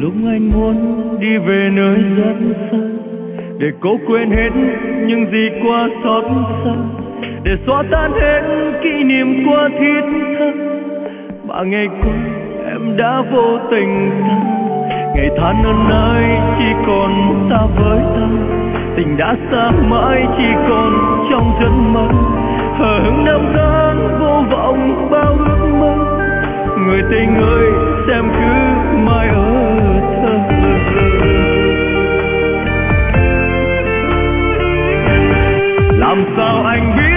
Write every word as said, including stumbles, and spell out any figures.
lúc anh muốn đi về nơi rất xa, để cố quên hết những gì qua xót xa, để xóa tan hết kỷ niệm qua thiết tha. Mà ngày qua em đã vô tình ta, ngày than ân ái chỉ còn ta với ta, tình đã xa mãi chỉ còn trong giấc mơ, hờ hững năm tháng vô vọng bao ước mơ. Người tình ơi xem cứ mãi ở thơ. Làm sao anh biết